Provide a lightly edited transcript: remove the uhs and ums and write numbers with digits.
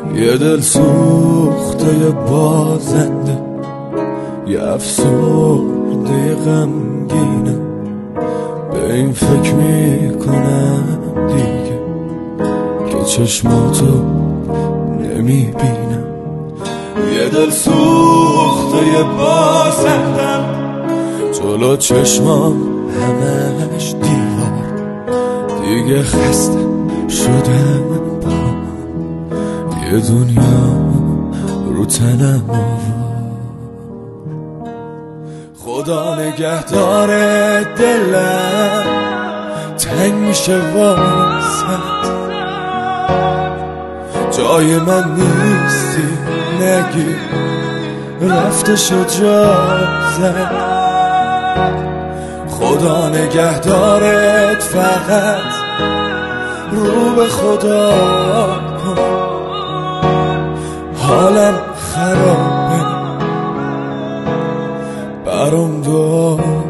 یه دل سوخته یه بازنده، یه افسرده غمگینم، به این فکر میکنم دیگه که چشماتو نمیبینم. یه دل سوخته یه بازندم، جلو چشمام همش دیوار، دیگه خسته شدم با یه دنیا رو تنم آور. خدا نگهدار دلم تنگ میشه واسد، جای من نیستی نگی رفته شجاعت. خدا نگهدارت فقط رو به خدا کن، حالم خرابه برام دعا